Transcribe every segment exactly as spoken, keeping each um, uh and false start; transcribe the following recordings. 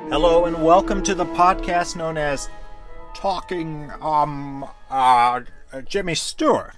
Hello and welcome to the podcast known as Talking um uh Jimmy Stewart.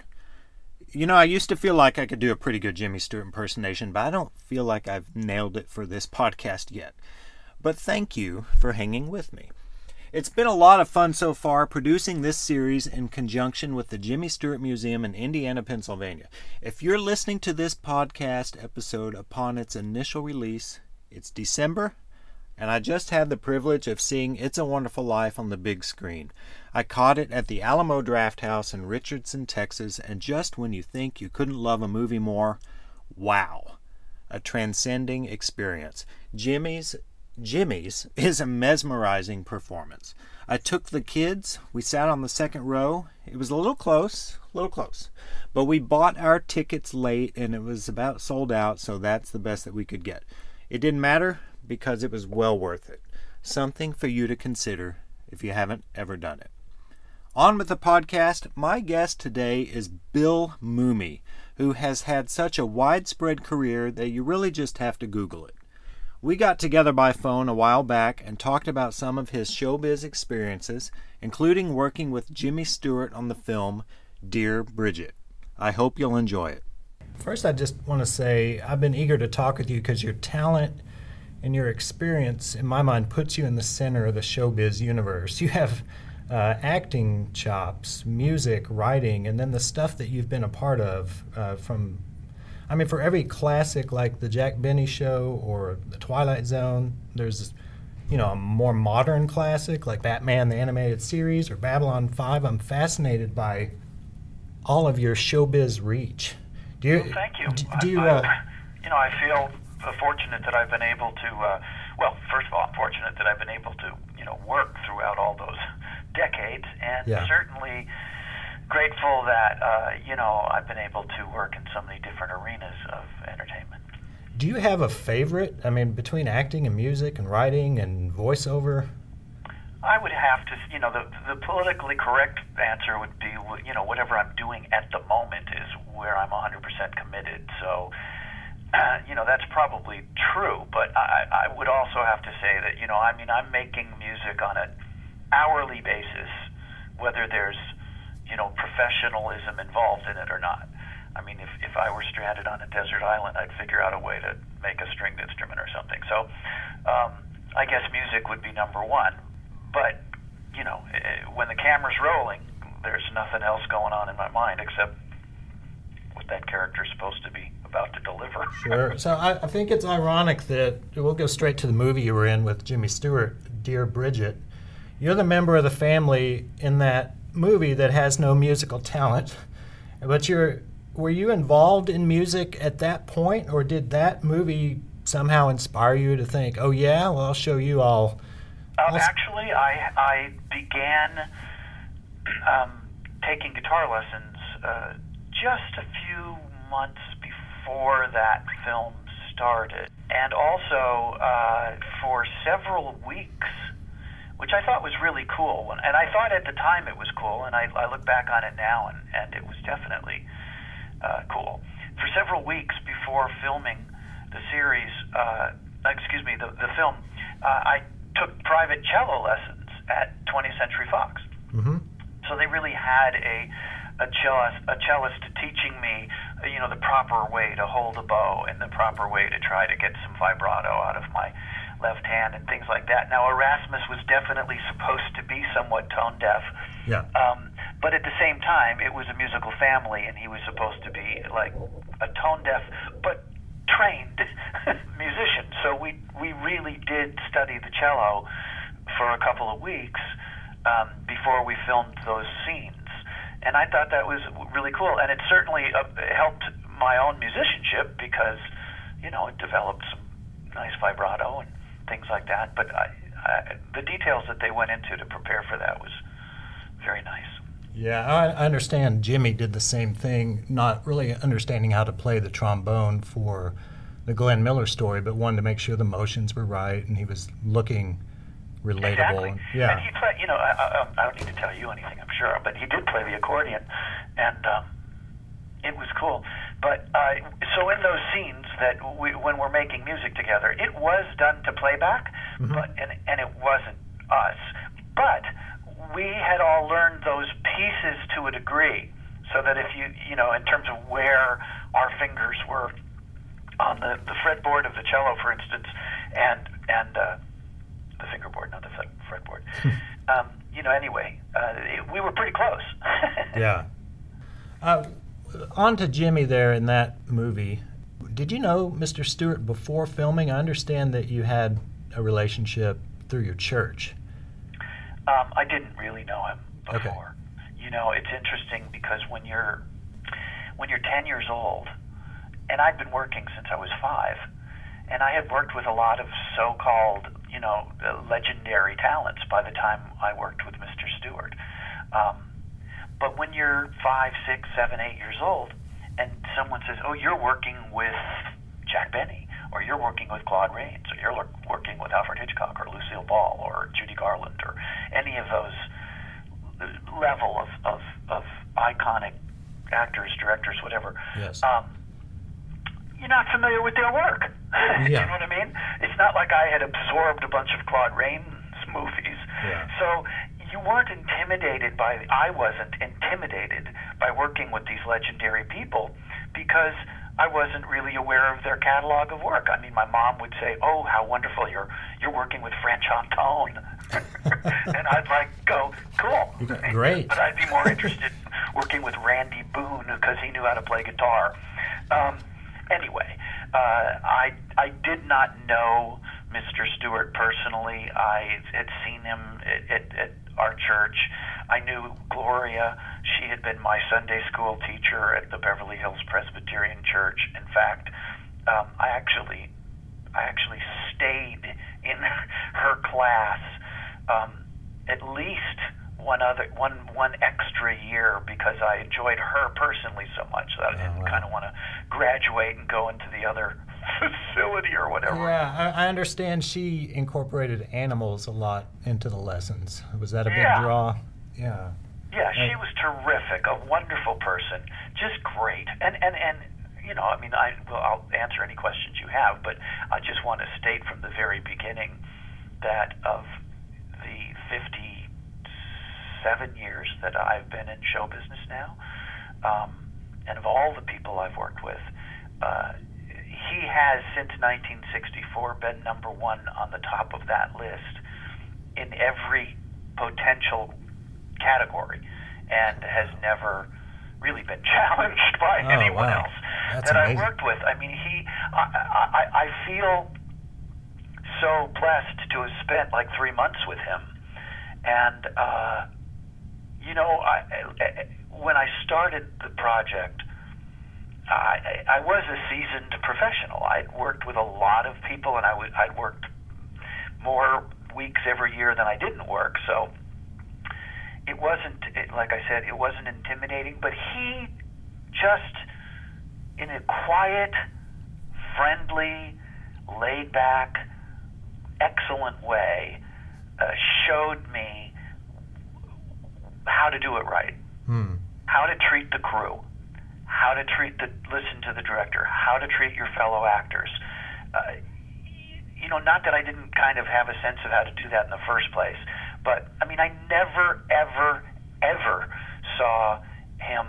You know, I used to feel like I could do a pretty good Jimmy Stewart impersonation, but I don't feel like I've nailed it for this podcast yet. But thank you for hanging with me. It's been a lot of fun so far producing this series in conjunction with the Jimmy Stewart Museum in Indiana, Pennsylvania. If you're listening to this podcast episode upon its initial release, it's December, and I just had the privilege of seeing It's a Wonderful Life on the big screen. I caught it at the Alamo Drafthouse in Richardson, Texas, and just when you think you couldn't love a movie more, wow, a transcending experience. Jimmy's Jimmy's is a mesmerizing performance. I took the kids, we sat on the second row. It was a little close, a little close, but we bought our tickets late and it was about sold out, so that's the best that we could get. It didn't matter, because it was well worth it. Something for you to consider if you haven't ever done it. On with the podcast. My guest today is Bill Mumy, who has had such a widespread career that you really just have to Google it. We got together by phone a while back and talked about some of his showbiz experiences, including working with Jimmy Stewart on the film Dear Bridget. I hope you'll enjoy it. First, I just want to say I've been eager to talk with you because your talent and your experience, in my mind, puts you in the center of the showbiz universe. You have uh, acting chops, music, writing, and then the stuff that you've been a part of uh, from, I mean, for every classic like The Jack Benny Show or The Twilight Zone, there's, you know, a more modern classic like Batman the Animated Series or Babylon five. I'm fascinated by all of your showbiz reach. Do you, well, thank you. Do, do you, I, uh, I, you know, I feel fortunate that I've been able to, uh, well, first of all, I'm fortunate that I've been able to, you know, work throughout all those decades, and yeah. certainly grateful that, uh, you know, I've been able to work in so many different arenas of entertainment. Do you have a favorite, I mean, between acting and music and writing and voiceover? I would have to, you know, the, the politically correct answer would be, you know, whatever I'm doing at the moment is where I'm one hundred percent committed, so Uh, you know, that's probably true, but I, I would also have to say that, you know, I mean, I'm making music on an hourly basis, whether there's, you know, professionalism involved in it or not. I mean, if, if I were stranded on a desert island, I'd figure out a way to make a stringed instrument or something. So um, I guess music would be number one. But, you know, when the camera's rolling, there's nothing else going on in my mind except what that character's supposed to be about to deliver. Sure. So I, I think it's ironic that we'll go straight to the movie you were in with Jimmy Stewart, Dear Bridget. You're the member of the family in that movie that has no musical talent, but you're were you involved in music at that point, or did that movie somehow inspire you to think, oh yeah, well I'll show you all? Uh, actually, I I began um, taking guitar lessons uh, just a few months before that film started, and also uh, for several weeks, which I thought was really cool. And I thought at the time it was cool, and I, I look back on it now, and, and it was definitely uh, cool. For several weeks before filming the series, uh, excuse me, the, the film, uh, I took private cello lessons at twentieth Century Fox. Mm-hmm. So they really had a a cellist, a cellist teaching me, you know, the proper way to hold a bow and the proper way to try to get some vibrato out of my left hand and things like that. Now, Erasmus was definitely supposed to be somewhat tone deaf. Yeah. Um, but at the same time, it was a musical family, and he was supposed to be like a tone deaf but trained musician. So we we really did study the cello for a couple of weeks um, before we filmed those scenes. And I thought that was really cool, and it certainly uh, helped my own musicianship because, you know, it developed some nice vibrato and things like that. But I, I, the details that they went into to prepare for that was very nice. Yeah, I I understand Jimmy did the same thing, not really understanding how to play the trombone for the Glenn Miller story, but wanted to make sure the motions were right, and he was looking relatable. Exactly. Yeah. And he played, you know, I, I, I don't need to tell you anything, I'm sure, but he did play the accordion, and um, it was cool. But uh, so in those scenes that we, when we're making music together, it was done to playback, mm-hmm. but and and it wasn't us. But we had all learned those pieces to a degree, so that if you you know, in terms of where our fingers were on the, the fretboard of the cello, for instance, and and uh, the fingerboard, not the fret, fretboard. um, you know, anyway, uh, it, we were pretty close. Yeah. Uh, on to Jimmy there in that movie. Did you know Mister Stewart before filming? I understand that you had a relationship through your church. Um, I didn't really know him before. Okay. You know, it's interesting because when you're when you're ten years old, and I'd been working since I was five, and I had worked with a lot of so-called, you know, legendary talents by the time I worked with Mister Stewart. Um, but when you're five, six, seven, eight years old, and someone says, "Oh, you're working with Jack Benny, or you're working with Claude Rains, or you're working with Alfred Hitchcock, or Lucille Ball, or Judy Garland, or any of those level of, of, of iconic actors, directors, whatever," yes. um, you're not familiar with their work. Yeah. You know what I mean? It's not like I had absorbed a bunch of Claude Rains movies. Yeah. So you weren't intimidated by, I wasn't intimidated by working with these legendary people because I wasn't really aware of their catalog of work. I mean, my mom would say, "Oh, how wonderful, you're you're working with French Antone." And I'd like go, "Cool." Great. But I'd be more interested in working with Randy Boone because he knew how to play guitar. Um, Anyway, uh, I I did not know Mister Stewart personally. I had seen him at, at, at our church. I knew Gloria. She had been my Sunday school teacher at the Beverly Hills Presbyterian Church. In fact, um, I actually I actually stayed in her class um, at least one other one one extra year because I enjoyed her personally so much that I didn't oh, wow. kind of want to graduate and go into the other facility or whatever. Yeah, I, I understand she incorporated animals a lot into the lessons. Was that a big Yeah. draw? Yeah. Yeah, she was terrific, a wonderful person, just great. And and and you know, I mean, I well, I'll answer any questions you have, but I just want to state from the very beginning that of the fifty-seven years that I've been in show business now, um, and of all the people I've worked with, uh, he has since nineteen sixty-four been number one on the top of that list in every potential category, and has never really been challenged by Oh, anyone wow. else That's that amazing. I worked with. I mean, he, I, I, I feel so blessed to have spent like three months with him, and uh, you know, I, I, when I started the project, I, I was a seasoned professional. I'd worked with a lot of people, and I would, I'd worked more weeks every year than I didn't work, so it wasn't, it, like I said, it wasn't intimidating, but he just, in a quiet, friendly, laid-back, excellent way, uh, showed me how to do it right, Hmm. how to treat the crew, how to treat the, listen to the director, how to treat your fellow actors. Uh, you know, not that I didn't kind of have a sense of how to do that in the first place, but, I mean, I never, ever, ever saw him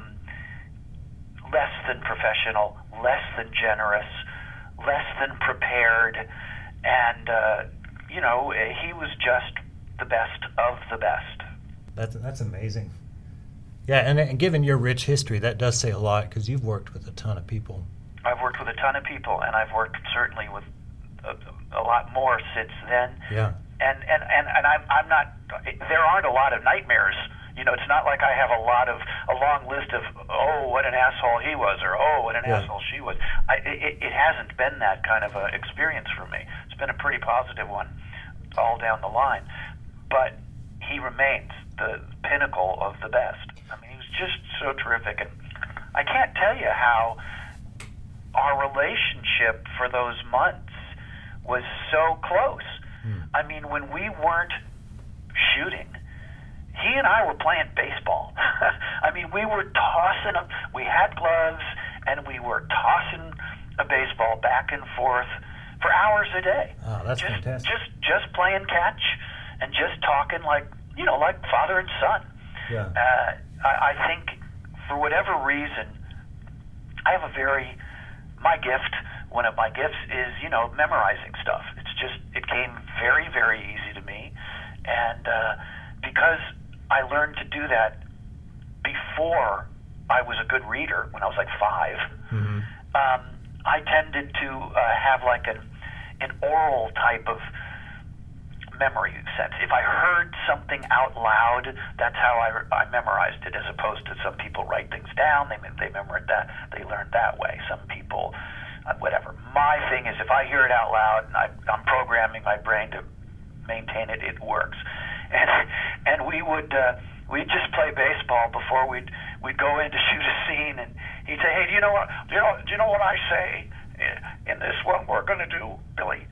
less than professional, less than generous, less than prepared, and, uh, you know, he was just the best of the best. That's that's amazing. Yeah, and, and given your rich history, that does say a lot because you've worked with a ton of people. I've worked with a ton of people, and I've worked certainly with a, a lot more since then. Yeah. And and, and, and I'm I'm not. There aren't a lot of nightmares. You know, it's not like I have a lot of a long list of oh what an asshole he was or oh what an Yeah. asshole she was. I, it, it hasn't been that kind of a experience for me. It's been a pretty positive one all down the line. But he remains the pinnacle of the best. I mean, he was just so terrific, and I can't tell you how our relationship for those months was so close. Hmm. I mean, when we weren't shooting, he and I were playing baseball. I mean, we were tossing them. We had gloves, and we were tossing a baseball back and forth for hours a day. Oh, that's just, fantastic. Just just playing catch and just talking like, you know, like father and son. Yeah. Uh, I, I think for whatever reason, I have a very, my gift, one of my gifts is, you know, memorizing stuff. It's just, it came very, very easy to me. And uh, because I learned to do that before I was a good reader, when I was like five, mm-hmm. um, I tended to uh, have like an, an oral type of memory sense. If I heard something out loud, that's how I, I memorized it, as opposed to some people write things down. They they memorize that. They learn that way. Some people, uh, whatever. My thing is, if I hear it out loud, and I, I'm programming my brain to maintain it, it works. And and we would uh, we'd just play baseball before we'd we'd go in to shoot a scene, and he'd say, "Hey, do you know what? Do you know do you know what I say in this one we're going to do, Billy?"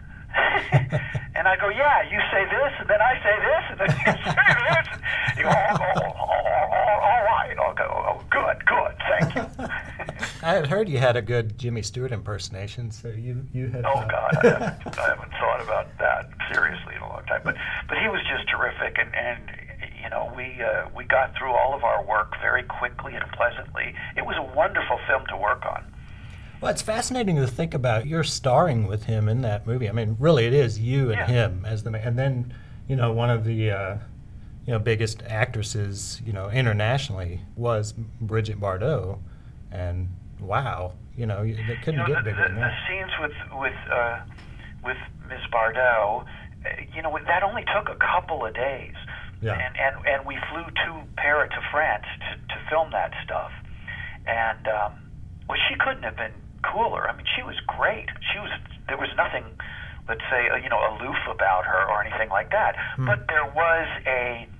And I go, "Yeah, you say this, and then I say this, and then you say this." You go, oh, oh, oh, oh, all right. I'll go, oh, good, good, thank you. I had heard you had a good Jimmy Stewart impersonation, so you, you had... Oh, uh... God, I haven't, I haven't thought about that seriously in a long time. But but he was just terrific, and, and you know, we, uh, we got through all of our work very quickly and pleasantly. It was a wonderful film to work on. Well, it's fascinating to think about. You're starring with him in that movie. I mean, really, it is you and yeah. him as the man. And then, you know, one of the, uh, you know, biggest actresses, you know, internationally was Brigitte Bardot. And wow, you know, it couldn't you know, get the, bigger the, than that. The scenes with with uh, with Miss Bardot, uh, you know, that only took a couple of days. Yeah. And and and we flew to Paris to France to to film that stuff. And um, well, she couldn't have been cooler. I mean, she was great. She was. There was nothing, let's say, uh, you know, aloof about her or anything like that. Hmm. But there was a,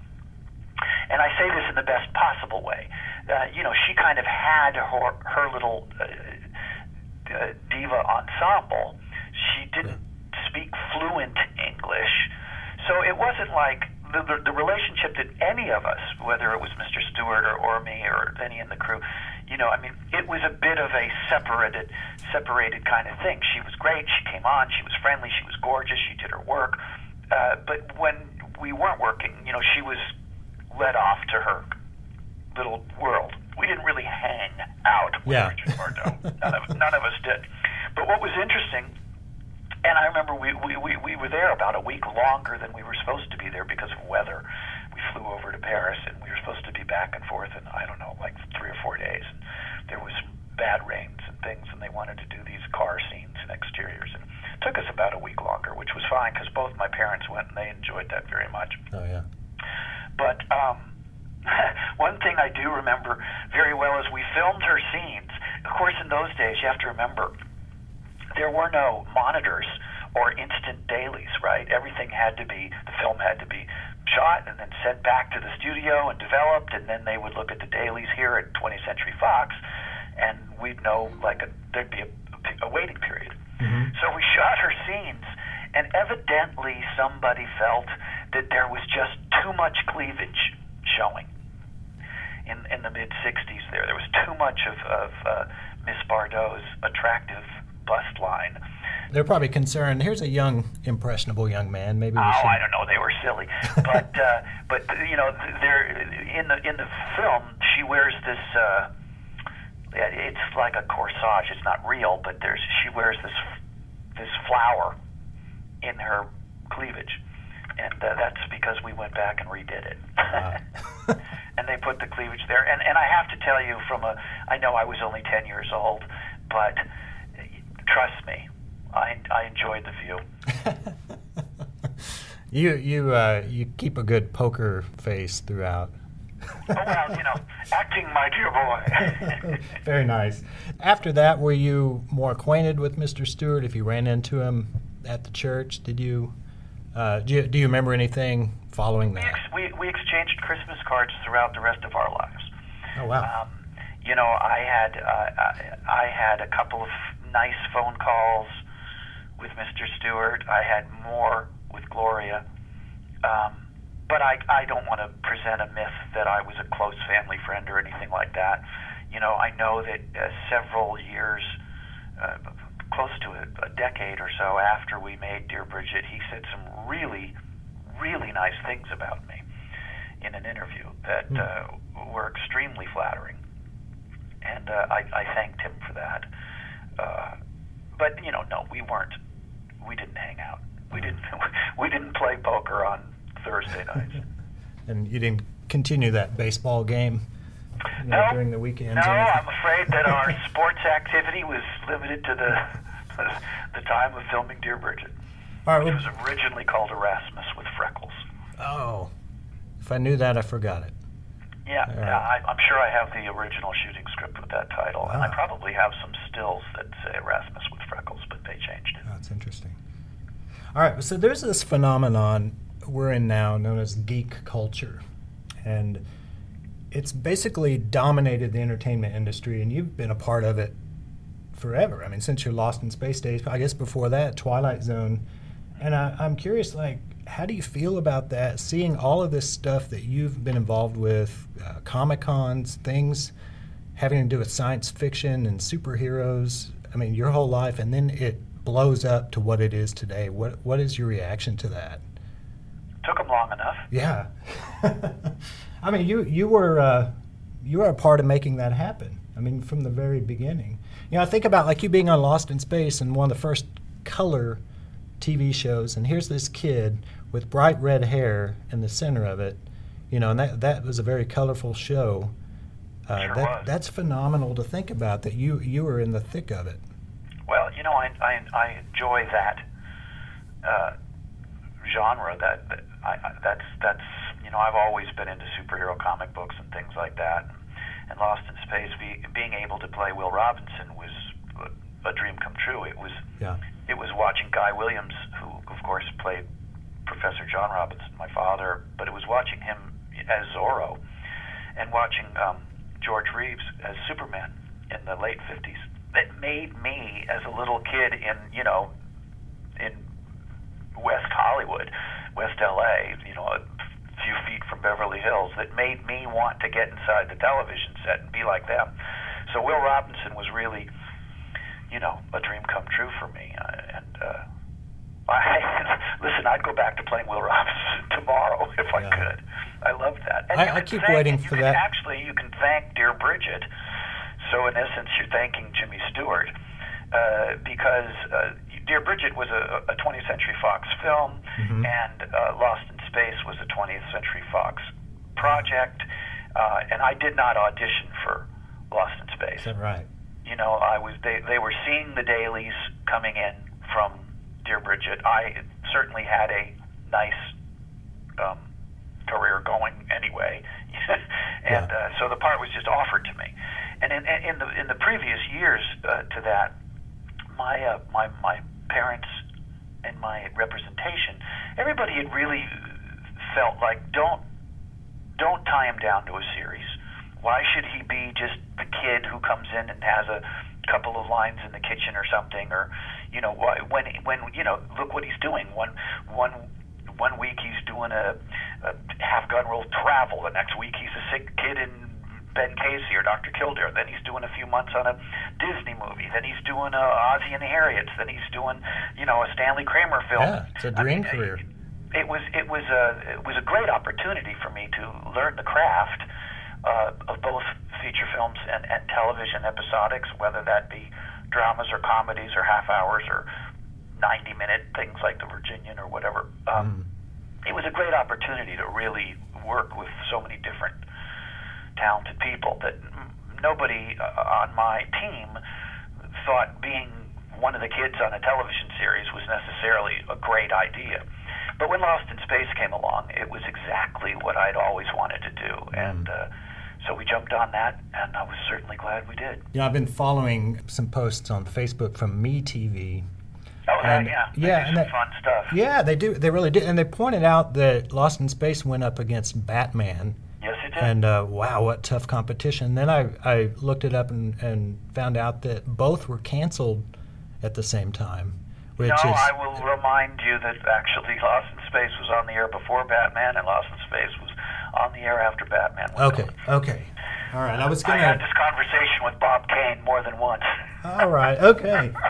and I say this in the best possible way. Uh, you know, she kind of had her her little uh, uh, diva ensemble. She didn't yeah. speak fluent English, so it wasn't like the, the the relationship that any of us, whether it was Mister Stewart or, or me or any in the crew. You know, I mean, it was a bit of a separated, separated kind of thing. She was great. She came on. She was friendly. She was gorgeous. She did her work. Uh, but when we weren't working, you know, she was let off to her little world. We didn't really hang out with yeah. Brigitte Bardot. None of none of us did. But what was interesting, and I remember we, we, we, we were there about a week longer than we were supposed to be there because of weather. We flew over to Paris, and we were supposed to be back and forth in, I don't know, like three or four days. And there was some bad rains and things, and they wanted to do these car scenes and exteriors. And it took us about a week longer, which was fine because both my parents went, and they enjoyed that very much. Oh, yeah. But um, one thing I do remember very well is we filmed her scenes. Of course, in those days, you have to remember, there were no monitors or instant dailies, right? Everything had to be, the film had to be shot and then sent back to the studio and developed, and then they would look at the dailies here at twentieth Century Fox, and we'd know, like, a, there'd be a, a waiting period. Mm-hmm. So we shot her scenes, and evidently somebody felt that there was just too much cleavage showing in in the mid-sixties there. There was too much of, of uh, Miss Bardot's attractive bust line. They're probably concerned. Here's a young, impressionable young man. Maybe we oh, should... I don't know. They were silly, but uh, but you know, they're in the in the film. She wears this. Uh, it's like a corsage. It's not real, but there's she wears this this flower in her cleavage, and uh, that's because we went back and redid it. Uh. And they put the cleavage there. And and I have to tell you, from a, I know I was only ten years old, but trust me. I, I enjoyed the view. you you uh, you keep a good poker face throughout. Oh, well, you know, acting, my dear boy. Very nice. After that, were you more acquainted with Mister Stewart? If you ran into him at the church, did you? Uh, do you, do you remember anything following that? We, ex- we we exchanged Christmas cards throughout the rest of our lives. Oh wow. Um, you know, I had uh, I, I had a couple of nice phone calls with Mister Stewart. I had more with Gloria. Um, but I, I don't want to present a myth that I was a close family friend or anything like that. You know, I know that uh, several years, uh, close to a, a decade or so after we made Dear Bridget, he said some really, really nice things about me in an interview that uh, were extremely flattering. And uh, I, I thanked him for that. Uh, but, you know, no, we weren't, we didn't hang out. We didn't, we didn't play poker on Thursday nights. And you didn't continue that baseball game? You know, no, during the weekends? No, I'm afraid that our sports activity was limited to the the time of filming Dear Bridget, All right, which well, was originally called Erasmus with Freckles. oh, if I knew that, I forgot it. Yeah, All yeah right. I, I'm sure I have the original shooting script with that title, and I Ah. probably have some stills that say Erasmus with Freckles, but they changed it. Oh, that's interesting. All right, so there's this phenomenon we're in now known as geek culture, and it's basically dominated the entertainment industry, and you've been a part of it forever. I mean, since your Lost in Space days, I guess before that, Twilight Zone. And I, I'm curious, like, how do you feel about that, seeing all of this stuff that you've been involved with, uh, Comic-Cons, things having to do with science fiction and superheroes, I mean, your whole life, and then it blows up to what it is today. What What is your reaction to that? Took them long enough. Yeah. I mean, you you were uh, you were a part of making that happen. I mean, from the very beginning. You know, I think about like you being on Lost in Space and one of the first color T V shows, and here's this kid with bright red hair in the center of it. You know, and that that was a very colorful show. Uh, Sure that was. that's phenomenal to think about. That you you were in the thick of it. Well, you know, I I, I enjoy that uh, genre. That, that I, I that's that's you know, I've always been into superhero comic books and things like that. And Lost in Space, be, being able to play Will Robinson was a, a dream come true. It was Yeah. it was watching Guy Williams, who of course played Professor John Robinson, my father, but it was watching him as Zorro and watching um, George Reeves as Superman in the late fifties. That made me, as a little kid in, you know, in West Hollywood, West L A, you know, a few feet from Beverly Hills, that made me want to get inside the television set and be like them. So Will Robinson was really, you know, a dream come true for me. Uh, and uh, I, listen, I'd go back to playing Will Robinson tomorrow if I Yeah. could. I love that. And I- you I can keep thank- waiting and you for can that. Actually, you can thank Dear Bridget. So in essence, you're thanking Jimmy Stewart uh, because uh, Dear Bridget was a, a twentieth Century Fox film, Mhm. and uh, Lost in Space was a twentieth Century Fox project. Uh, and I did not audition for Lost in Space. Is that right? You know, I was they, they were seeing the dailies coming in from Dear Bridget. I certainly had a nice um, career going anyway, and Yeah. uh, so the part was just offered to me. And in, in the in the previous years uh, to that, my uh, my my parents and my representation, everybody had really felt like don't don't tie him down to a series. Why should he be just the kid who comes in and has a couple of lines in the kitchen or something, or you know, why, when when you know, look what he's doing. One one one week he's doing a, a half gun rule Travel. The next week he's a sick kid in Ben Casey or Doctor Kildare. Then he's doing a few months on a Disney movie. Then he's doing a Ozzie and the Harriets. Then he's doing, you know, a Stanley Kramer film. Yeah, it's a dream I mean, career. It, it was it was a it was a great opportunity for me to learn the craft uh, of both feature films and, and television episodics, whether that be dramas or comedies or half hours or ninety minute things like The Virginian or whatever. Um, Mm. It was a great opportunity to really work with so many different talented people that m- nobody uh, on my team thought being one of the kids on a television series was necessarily a great idea. But when Lost in Space came along, it was exactly what I'd always wanted to do. And uh, so we jumped on that, and I was certainly glad we did. You know, I've been following some posts on Facebook from MeTV. Oh, And- yeah, yeah. They yeah, do and some that- fun stuff. Yeah, they do. They really do. And they pointed out that Lost in Space went up against Batman. Yes, it did. And uh, wow, what tough competition. Then I, I looked it up and, and found out that both were canceled at the same time. Which no, is, I will remind you that actually Lost in Space was on the air before Batman, and Lost in Space was on the air after Batman. was Okay, on. okay. All right, I was I going had to... this conversation with Bob Kane more than once. All right, okay.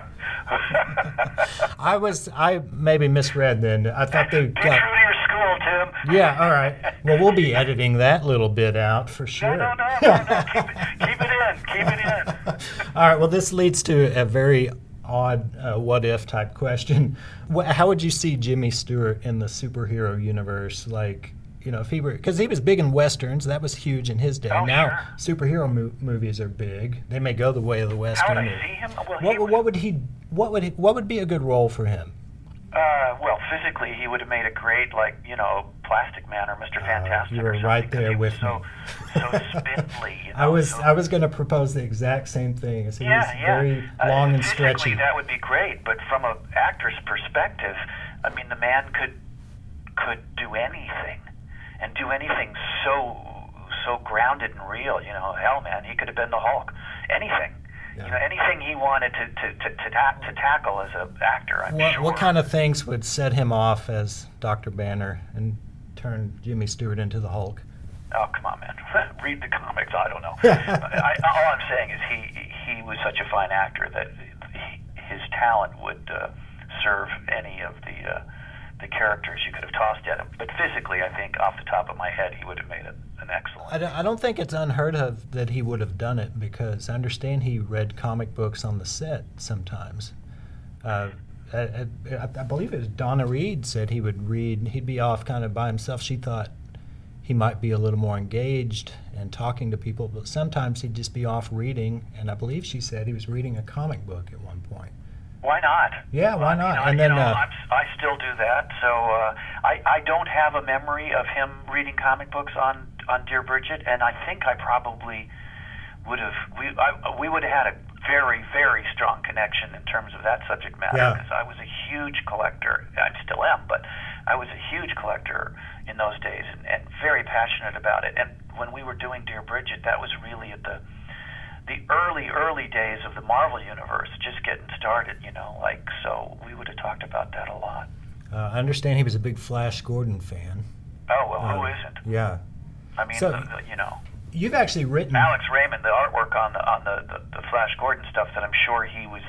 I was I maybe misread then. I thought they Be got. true to your school, Tim. Yeah, all right. Well, we'll be editing that little bit out for sure. No, no, no, no, no. Keep, it, keep it in. Keep it in. All right. Well, this leads to a very odd uh, what if type question. Wh- How would you see Jimmy Stewart in the superhero universe? Like, you know, if he were, because he was big in westerns, that was huge in his day. Oh, now sure. superhero mo- movies are big. They may go the way of the How western. would I or- see him? Well, what, he was, what would he? What would he, what would be a good role for him? uh, well, physically, he would have made a great, like, you know, Plastic Man or Mister Fantastic. Uh, you were or something, right 'cause there he was with so, me. So spindly. You know, I was so, I was going to propose the exact same thing. As he yeah, was yeah. very Uh, long and physically, stretchy. that would be great, but from an actor's perspective, I mean, the man could could do anything, and do anything so so grounded and real. You know, hell, man, he could have been the Hulk. Anything. Yeah. You know, anything he wanted to to to, to, ta- to tackle as an actor. I'm What, sure. what kind of things would set him off as Doctor Banner and turn Jimmy Stewart into the Hulk? Oh, come on, man. Read the comics. I don't know. I, all I'm saying is he he was such a fine actor that he, his talent would uh, serve any of the uh, the characters you could have tossed at him. But physically, I think, off the top of my head, he would have made it an excellent. I don't, I don't think it's unheard of that he would have done it, because I understand he read comic books on the set sometimes. Uh, I, I, I believe it was Donna Reed said he would read, he'd be off kind of by himself. She thought he might be a little more engaged and talking to people, but sometimes he'd just be off reading, and I believe she said he was reading a comic book at one point. Why not? Yeah, why not? You know, And you then, know, uh, I'm, I still do that. So uh, I I don't have a memory of him reading comic books on on Dear Bridget, and I think I probably would have we I, we would have had a very very strong connection in terms of that subject matter, Yeah. because I was a huge collector. I still am, but I was a huge collector in those days, and, and very passionate about it. And when we were doing Dear Bridget, that was really at the the early, early days of the Marvel Universe, just getting started, you know, like, so we would have talked about that a lot. Uh, I understand he was a big Flash Gordon fan. Oh, well, who Uh, isn't? Yeah. I mean, so- the, the, you know, You've actually written... Alex Raymond, the artwork on the on the, the, the Flash Gordon stuff that I'm sure he was,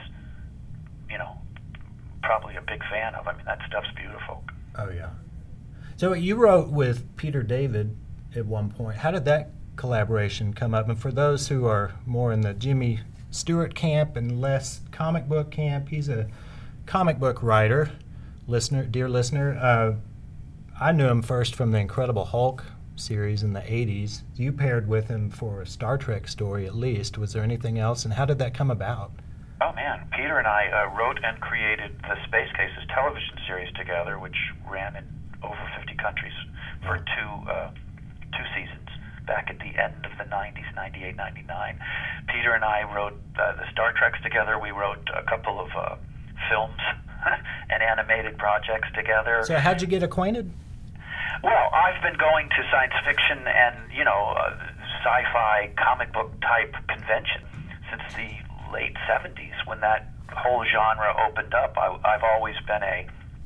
you know, probably a big fan of. I mean, that stuff's beautiful. Oh, yeah. So you wrote with Peter David at one point. How did that collaboration come up? And for those who are more in the Jimmy Stewart camp and less comic book camp, he's a comic book writer, listener, dear listener. Uh, I knew him first from the Incredible Hulk series in the eighties. You paired with him for a Star Trek story at least. Was there anything else, and how did that come about? Oh, man. Peter and I uh, wrote and created the Space Cases television series together, which ran in over fifty countries for two uh, two seasons back at the end of the nineties, ninety-eight, ninety-nine. Peter and I wrote uh, the Star Treks together. We wrote a couple of uh, films and animated projects together. So how'd you get acquainted? Well, I've been going to science fiction and, you know, uh, sci-fi comic book type convention since the late seventies, when that whole genre opened up. I, I've always been a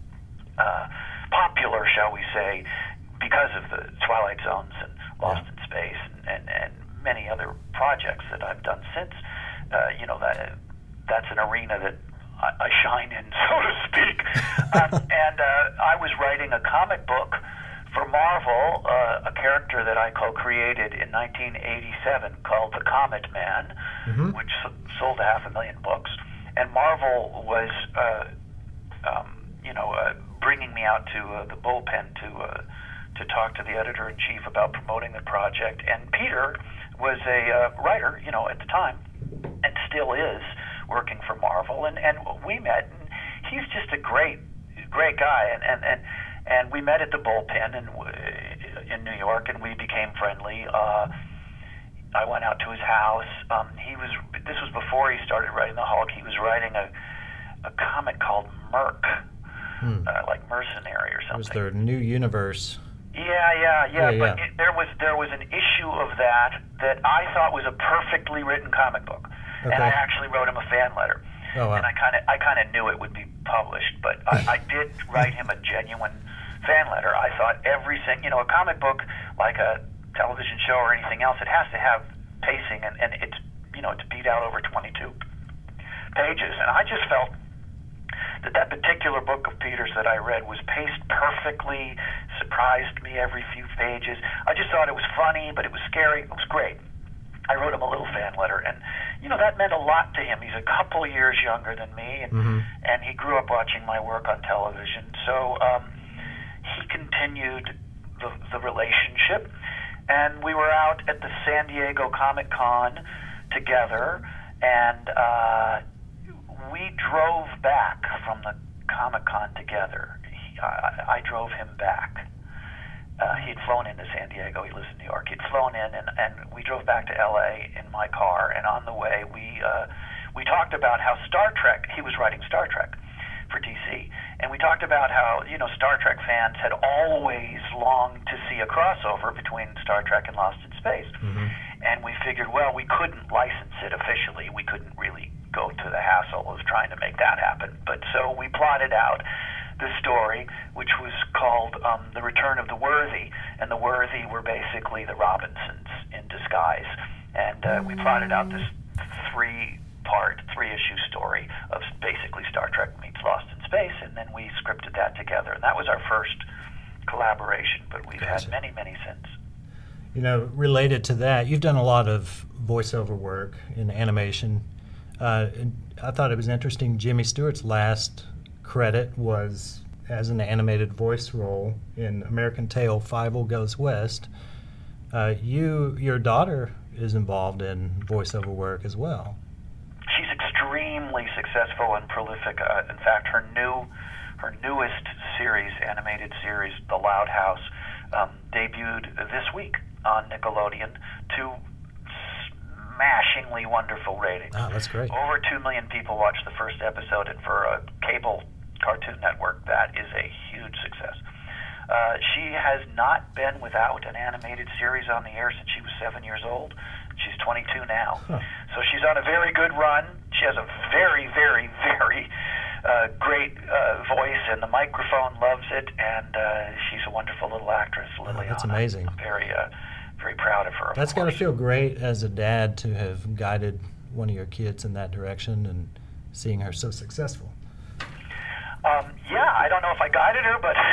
uh, popular, shall we say, because of the Twilight Zones and Lost in Space and, and, and many other projects that I've done since. Uh, you know, that that's an arena that I, I shine in, so to speak. um, and uh, I was writing a comic book for Marvel, uh, a character that I co-created in nineteen eighty-seven called The Comet Man, Mm-hmm. which s- sold a half a million books. And Marvel was, uh, um, you know, uh, bringing me out to uh, the bullpen to uh, to talk to the editor-in-chief about promoting the project. And Peter was a uh, writer, you know, at the time, and still is, working for Marvel. And, and we met, and he's just a great, great guy. And, and, and, and we met at the bullpen in, in New York, and we became friendly. Uh, I went out to his house. Um, he was. This was before he started writing the Hulk. He was writing a a comic called Merc, Hmm. uh, like Mercenary or It something. was their new universe. Yeah, yeah, yeah. Yeah, but yeah. It, there was there was an issue of that that I thought was a perfectly written comic book, and Okay. I actually wrote him a fan letter. Oh, wow. And I kind of I kind of knew it would be published, but I, I did write him a genuine fan letter. I thought every single, you know, a comic book like a television show or anything else, it has to have pacing, and, and it's, you know, it's beat out over twenty-two pages, and I just felt that that particular book of Peter's that I read was paced perfectly, surprised me every few pages. I just thought it was funny, but it was scary. It was great. I wrote him a little fan letter, and you know that meant a lot to him. He's a couple years younger than me, and mm-hmm. and he grew up watching my work on television. So um, he continued the, the relationship, and we were out at the San Diego Comic Con together, and uh, we drove back from the Comic Con together. He, I, I drove him back. Uh, he had flown into San Diego. He lives in New York. He'd flown in, and, and we drove back to L A in my car. And on the way, we uh, we talked about how Star Trek. He was writing Star Trek for D C, and we talked about how you know Star Trek fans had always longed to see a crossover between Star Trek and Lost in Space. Mm-hmm. And we figured, well, we couldn't license it officially. We couldn't really go to the hassle of trying to make that happen. But so we plotted out the story, which was called um, The Return of the Worthy, and the Worthy were basically the Robinsons in disguise. And uh, we plotted out this three-part, three-issue story of basically Star Trek meets Lost in Space, and then we scripted that together. And that was our first collaboration, but we've Gotcha. had many, many since. You know, related to that, you've done a lot of voiceover work in animation. Uh, and I thought it was interesting, Jimmy Stewart's last credit was as an animated voice role in American Tail, Fievel Goes West. Uh, you, your daughter is involved in voiceover work as well. She's extremely successful and prolific. Uh, in fact, her new, her newest series, animated series, The Loud House, um, debuted this week on Nickelodeon to smashingly wonderful ratings. Oh, that's great. Over two million people watched the first episode, and for a cable Cartoon Network, that is a huge success. Uh, she has not been without an animated series on the air since she was seven years old. She's twenty-two now. Huh. So she's on a very good run. She has a very, very, very uh, great uh, voice, and the microphone loves it, and uh, she's a wonderful little actress, Liliana. Oh, that's amazing. I'm very, uh, very proud of her. Of That's got to course. feel great as a dad to have guided one of your kids in that direction and seeing her so successful. Um, yeah, I don't know if I guided her, but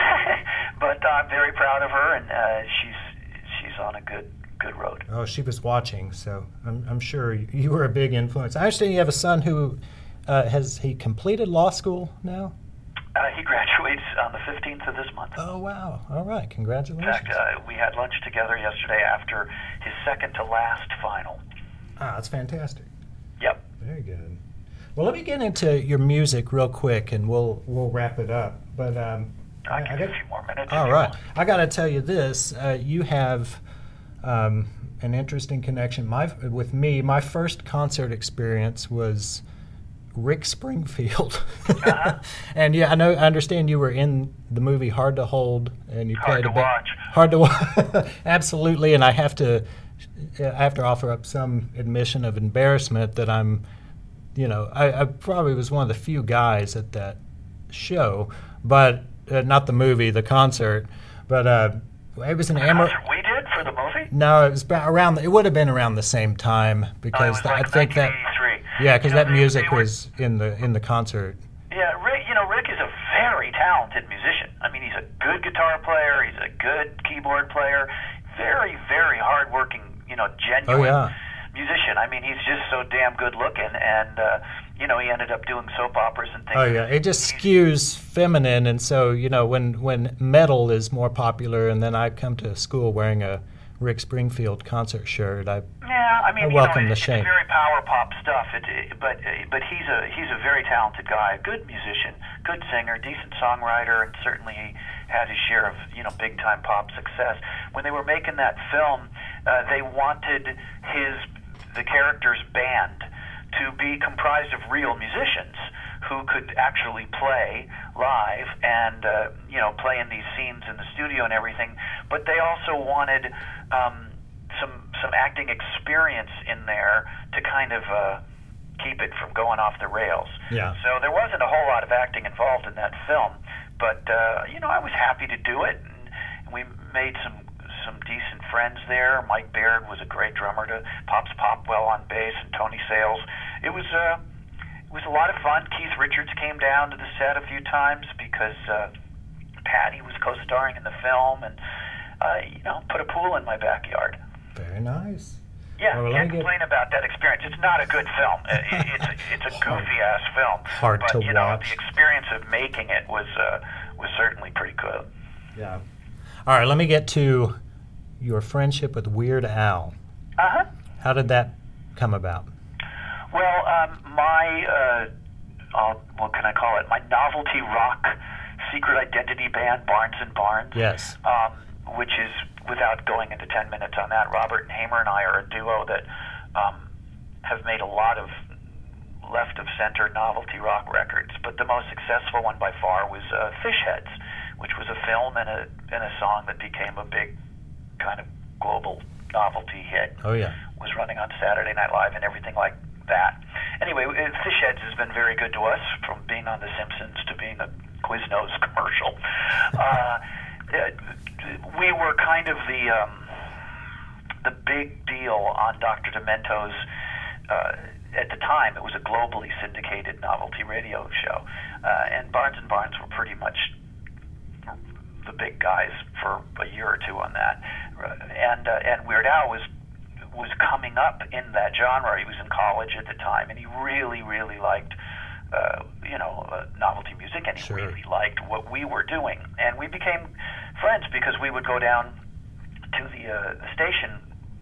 but I'm very proud of her, and uh, she's she's on a good good road. Oh, she was watching, so I'm, I'm sure you were a big influence. I understand you have a son who uh, has he completed law school now? Uh, he graduates on the fifteenth of this month. Oh, wow. All right. In Congratulations. fact, uh, we had lunch together yesterday after his second to last final. Ah, that's fantastic. Yep. Very good. Well, let me get into your music real quick, and we'll we'll wrap it up. But um, I'll give you got- a few more minutes. if all you right. want. I got to tell you this. Uh, you have um, an interesting connection. My with me, my first concert experience was Rick Springfield. Uh-huh. And yeah, I know. I understand you were in the movie Hard to Hold, and you Hard played to a bit. watch. Hard to watch. Absolutely. And I have to, I have to offer up some admission of embarrassment that I'm, you know, I, I probably was one of the few guys at that show, but uh, not the movie, the concert. But uh, it was an The Emerald. concert we did for the movie? No, it was about around. It would have been around the same time Oh, it because was the- like I think that. nineteen eighty-three. Yeah, because You know, that they- music they were- was in the in the concert. Yeah, Rick, you know, Rick is a very talented musician. I mean, he's a good guitar player. He's a good keyboard player. Very, very hardworking, you know, genuine Oh, yeah. musician. I mean, he's just so damn good looking, and, uh, you know, he ended up doing soap operas and things. Oh yeah, it just skews feminine, and so you know when when metal is more popular, and then I come to school wearing a Rick Springfield concert shirt. I Yeah, I mean, I you welcome know, the it's, shame. it's very power pop stuff. It, it, but but he's a he's a very talented guy, a good musician, good singer, decent songwriter, and certainly he had his share of you know big time pop success. When they were making that film, uh, they wanted his the character's band to be comprised of real musicians who could actually play live and uh, you know play in these scenes in the studio and everything. But they also wanted um, some some acting experience in there to kind of uh, keep it from going off the rails. Yeah. So there wasn't a whole lot of acting involved in that film, but uh, you know I was happy to do it, and, and we made some some decent friends there. Mike Baird was a great drummer to Pops Popwell on bass, and Tony Sales. It was uh, it was a lot of fun. Keith Richards came down to the set a few times because uh, Patty was co-starring in the film, and uh, you know, put a pool in my backyard. Very nice. Yeah, well, can't complain get... about that experience. It's not a good film. It, it's a, it's a goofy-ass film. Hard but, to you know, watch. the experience of making it was uh, was certainly pretty good. Yeah. All right, let me get to your friendship with Weird Al. Uh-huh. How did that come about? Well, um, my, uh, uh, what can I call it? My novelty rock secret identity band, Barnes and Barnes. Yes. Um, which is, without going into ten minutes on that, Robert and Hamer and I are a duo that um, have made a lot of left-of-center novelty rock records. But the most successful one by far was uh, Fish Heads, which was a film and a, and a song that became a big kind of global novelty hit. Oh, yeah. Was running on Saturday Night Live and everything like that. Anyway, Fish Heads has been very good to us, from being on The Simpsons to being a Quiznos commercial. Uh, we were kind of the um, the big deal on Doctor Demento's, uh, at the time, it was a globally syndicated novelty radio show. Uh, and Barnes and Barnes were pretty much the big guys for a year or two on that. And uh, and Weird Al was was coming up in that genre. He was in college at the time, and he really, really liked uh, you know, uh, novelty music, and he Sure. really liked what we were doing. And we became friends because we would go down to the, uh, the station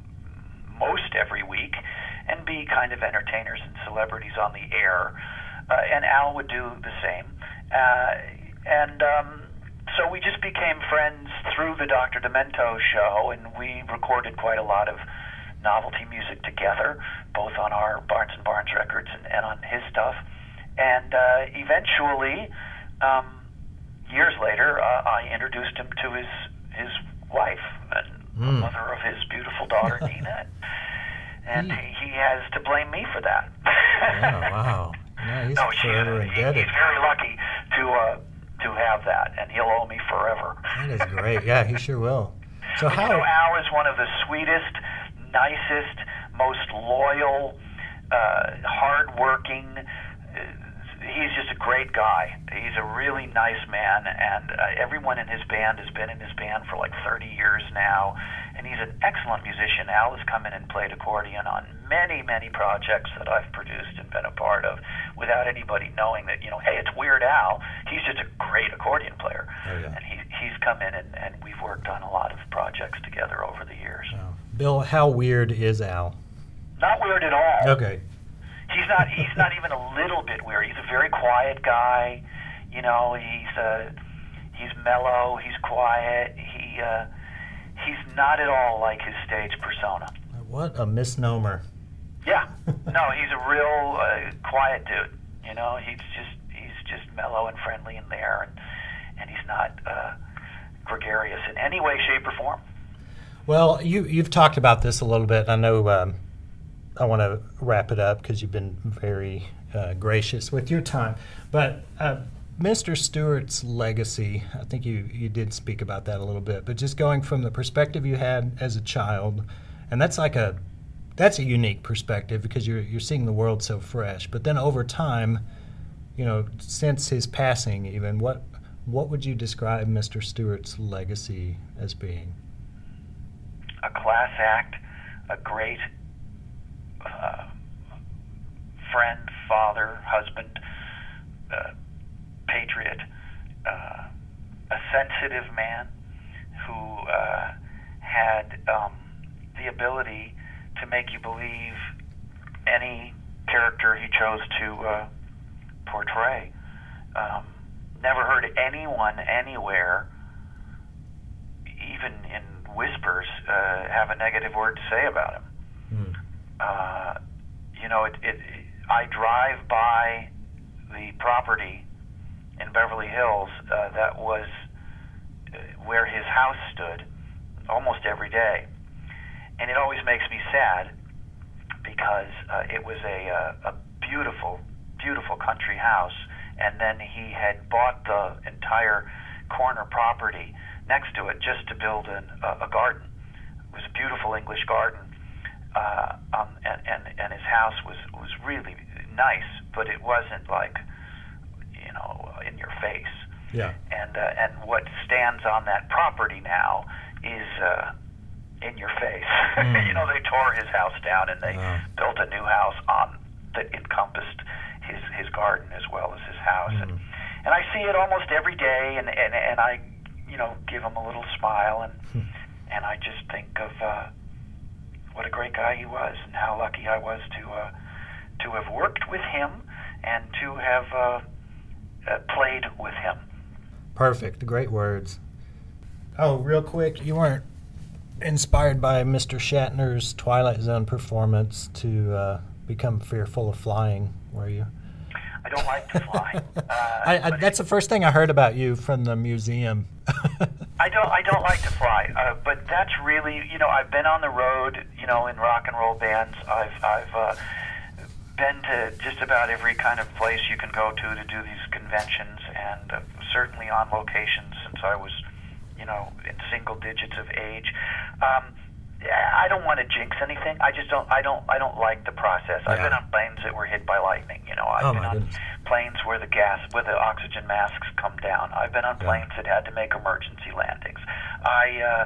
most every week and be kind of entertainers and celebrities on the air. Uh, and Al would do the same. Uh, and um, so we just became friends through the Doctor Demento show, and we recorded quite a lot of novelty music together, both on our Barnes and Barnes records and, and on his stuff. And uh, eventually, um, years later, uh, I introduced him to his his wife and Mm. the mother of his beautiful daughter, Nina. And he, he has to blame me for that. Oh, wow. Yeah, he's no, she, forever he, indebted. he's very lucky to uh, to have that, and he'll owe me forever. That is great. Yeah, he sure will. So But, how? you know, Al is one of the sweetest, nicest, most loyal, uh, hardworking. Uh, he's just a great guy. He's a really nice man, and uh, everyone in his band has been in his band for like thirty years now, and he's an excellent musician. Al has come in and played accordion on many, many projects that I've produced and been a part of without anybody knowing that, you know, hey, it's Weird Al. He's just a great accordion player. Oh, yeah. And he, he's come in, and, and we've worked on a lot of projects together over the years. Oh. Bill, how weird is Al? Not weird at all. Okay. He's not. He's not even a little bit weird. He's a very quiet guy. You know, he's uh, he's mellow. He's quiet. He uh, he's not at all like his stage persona. What a misnomer. Yeah. No, he's a real uh, quiet dude. You know, he's just he's just mellow and friendly in there, and and he's not uh, gregarious in any way, shape, or form. Well, you you've talked about this a little bit. I know. Um, I want to wrap it up because you've been very uh, gracious with your time. But uh, Mister Stewart's legacy, I think you, you did speak about that a little bit, but just going from the perspective you had as a child, and that's like a that's a unique perspective because you're you're seeing the world so fresh. But then over time, you know, since his passing even, what what would you describe Mister Stewart's legacy as being? A class act, a great Uh, friend, father, husband, uh, patriot, uh, a sensitive man who uh, had um, the ability to make you believe any character he chose to uh, portray. Um, never heard anyone anywhere, even in whispers, uh, have a negative word to say about him. Hmm. Uh, you know, it, it, it, I drive by the property in Beverly Hills uh, that was uh, where his house stood almost every day. And it always makes me sad because uh, it was a, uh, a beautiful, beautiful country house, and then he had bought the entire corner property next to it just to build an, a, a garden. It was a beautiful English garden. Uh, um, and, and, and his house was, was really nice, but it wasn't like, you know, in your face. Yeah. And uh, and what stands on that property now is uh, in your face. Mm. You know, they tore his house down and they wow. built a new house on that encompassed his his garden as well as his house. Mm. And and I see it almost every day, and and, and I, you know, give him a little smile, and hmm. and I just think of uh, what a great guy he was, and how lucky I was to uh, to have worked with him and to have uh, uh, played with him. Perfect. Great words. Oh, real quick, you weren't inspired by Mister Shatner's Twilight Zone performance to uh, become fearful of flying, were you? I don't like to fly. Uh, I, I, that's the first thing I heard about you from the museum. I don't. I don't like to fly, uh, but that's really, you know, I've been on the road, you know, in rock and roll bands. I've I've uh, been to just about every kind of place you can go to to do these conventions, and uh, certainly on location since I was, you know, in single digits of age. Um, I don't want to jinx anything. I just don't. I don't. I don't like the process. Yeah. I've been on planes that were hit by lightning. You know, I've oh been on goodness. planes where the gas, where the oxygen masks come down. I've been on yeah. planes that had to make emergency landings. I. Uh,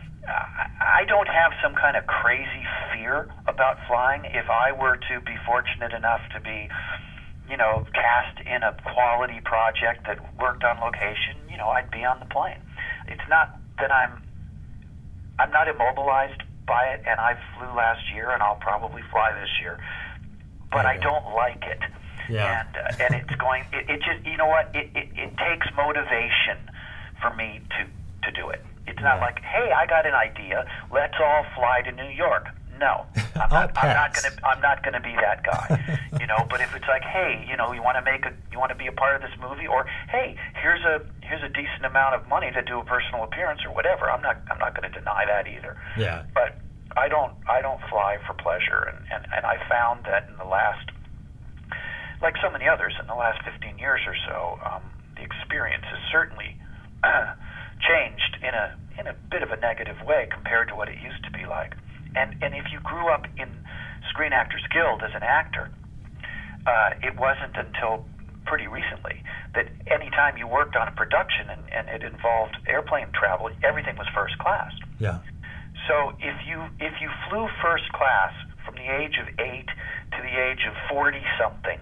I don't have some kind of crazy fear about flying. If I were to be fortunate enough to be, you know, cast in a quality project that worked on location, you know, I'd be on the plane. It's not that I'm. I'm not immobilized by it, and I flew last year, and I'll probably fly this year. But yeah. I don't like it, yeah. and uh, and it's going. It, it just, you know what? It, it it takes motivation for me to to do it. It's not yeah. like, hey, I got an idea. Let's all fly to New York. No, I'm not. I'm not gonna. I'm not gonna be that guy. You know. But if it's like, hey, you know, you want to make a, you want to be a part of this movie, or hey, here's a here's a decent amount of money to do a personal appearance or whatever. I'm not. I'm not going to deny that either. Yeah. But I don't. I don't fly for pleasure, and and and I found that in the last, like so many others, in the last fifteen years or so, um, the experience has certainly changed in a in a bit of a negative way compared to what it used to be like. And and if you grew up in Screen Actors Guild as an actor, uh, it wasn't until pretty recently that any time you worked on a production and, and it involved airplane travel, everything was first class. Yeah. So if you if you flew first class from the age of eight to the age of forty something,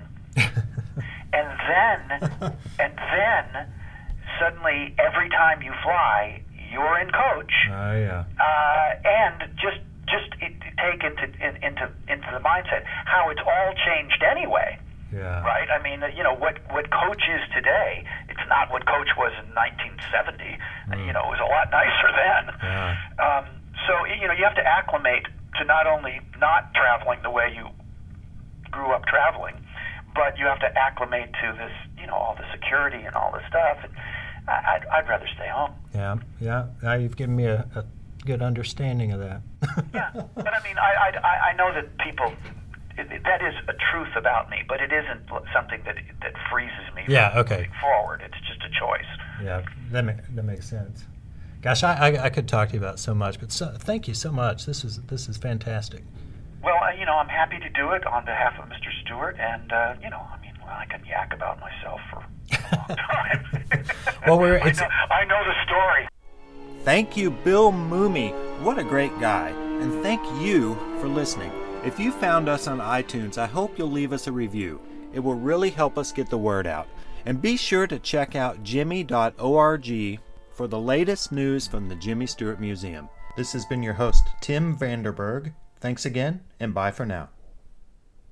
and then and then suddenly every time you fly, you're in coach. Oh yeah. Uh, and just just it, take into in, into into the mindset how it's all changed anyway. Yeah. Right? I mean, you know, what, what Coach is today, it's not what Coach was in nineteen seventy. Mm. You know, it was a lot nicer then. Yeah. Um, so, you know, you have to acclimate to not only not traveling the way you grew up traveling, but you have to acclimate to this, you know, all the security and all this stuff. And I'd, I'd rather stay home. Yeah, yeah. Now you've given me a, a good understanding of that. Yeah. But, I mean, I, I, I know that people... that is a truth about me, but it isn't something that that freezes me yeah, from okay. moving forward. It's just a choice. Yeah, that ma- that makes sense. Gosh, I, I I could talk to you about so much, but so, thank you so much. This is this is fantastic. Well, uh, you know, I'm happy to do it on behalf of Mister Stewart, and uh, you know, I mean, well, I can yak about myself for a long time. Well, we're I it's. know, I know the story. Thank you, Bill Mumy. What a great guy. And thank you for listening. If you found us on iTunes, I hope you'll leave us a review. It will really help us get the word out. And be sure to check out jimmy dot org for the latest news from the Jimmy Stewart Museum. This has been your host, Tim Vanderberg. Thanks again, and bye for now.